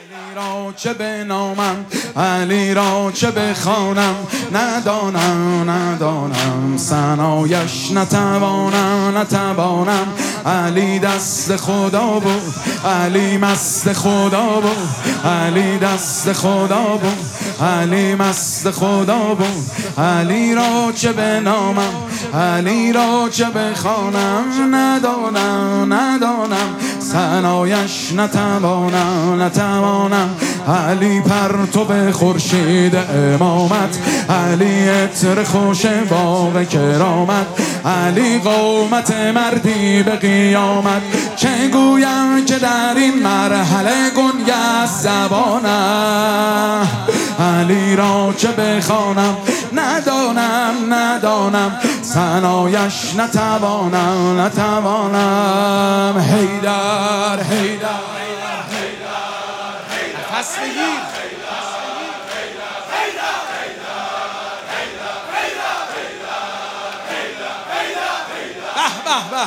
علی را چه بنامم، علی را چه بخوانم، ندانم ثنایش نتوانم. علی دست خدا بود، علی مست خدا بود، علی دست خدا بود، علی مست خدا بود. علی را چه بنامم، علی را چه بخوانم، ندانم ثنایش نتوانم. علی پرتو خورشید امامت، علی عطر خوش باغ کرامت، علی قومت مردی به قیامت. چه گویم که در این مرحله گنگ است زبانم، علی را چه بخوانم، ندانم ثنایش نتوانم. حیدر نفس بگیر. به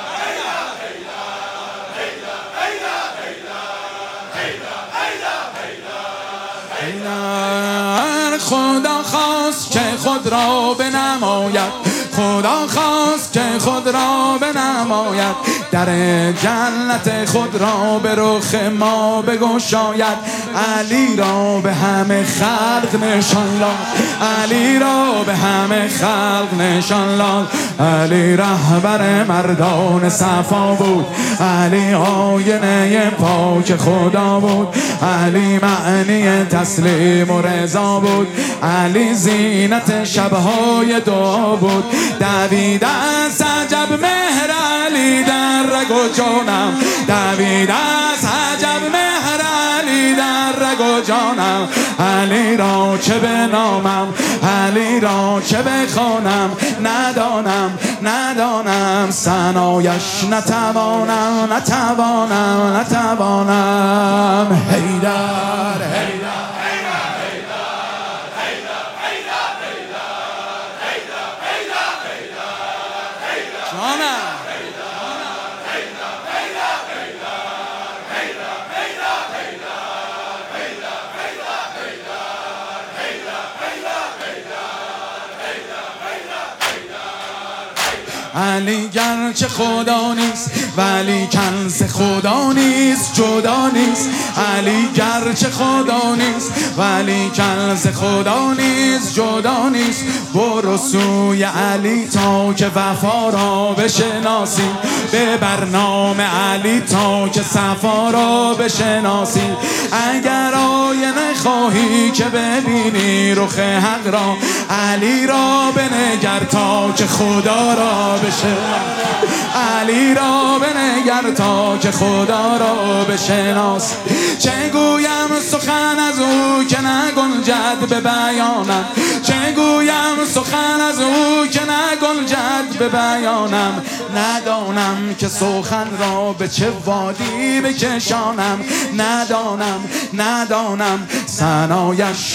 خدا خواست که خود را بنماید، خدا خواست که خود را بنماید، در جنت خود را به رخ ما بگشاید. علی را به همه خلق نشان داد، علی را به همه خلق نشان داد. علی رهبر مردان صفا بود، علی آینه پاک خدا بود، علی معنی تسلیم و رضا بود، علی زینت شبهای دعا بود. دوید از عجب مهر علی در رگ و جانم، دوید از عجب مهر علی در رگ و جانم. علی را چه بنامم، علی را چه بخوانم، ندانم ثنایش نتوانم. حیدر علی گرچه خدا نیست ولی کنز خدا نیست، جدا نیست. علی گرچه خدا نیست ولی کنز خدا نیست، جدا نیست. برو سوی علی تا که وفا را بشناسی، به برنامه علی تا که صفا را بشناسی. اگر آینه خواهی که ببینی رخ حق را، علی را بنگر تا که خدا را بشناسی، علی را بنگر تا که خدا را بشناسی. چه گویم سخن از او که نگنجد به بیانم، چه گویم سخن از او که نگنجد به بیانم. ندانم که سخن را به چه وادی بکشانم، ندانم ثنایش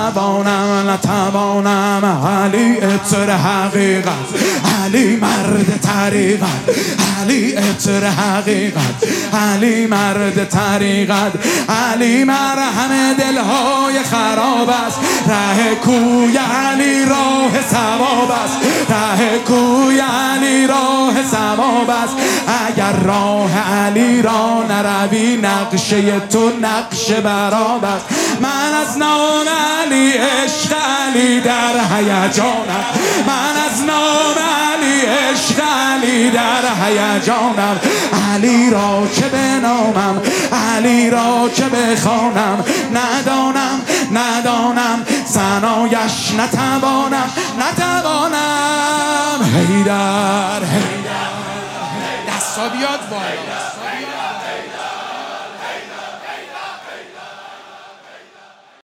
نتوانم. علی عطر حقیقت، علی مرد طریقت، علی عطر حقیقت، علی مرد طریقت. علی مرهم دلهای خراب است، ره کوی علی راه ثواب است، ره کوی علی راه ثواب است. اگر راه علی را نروی نقشه تو نقش براب است. من از نام علی عشق علی در هیجانم، من از نام علی عشق علی در هیجانم. علی را چه بنامم، علی را چه بخوانم، ندانم ثنایش نتوانم. حیدر دستا بیاد بالا.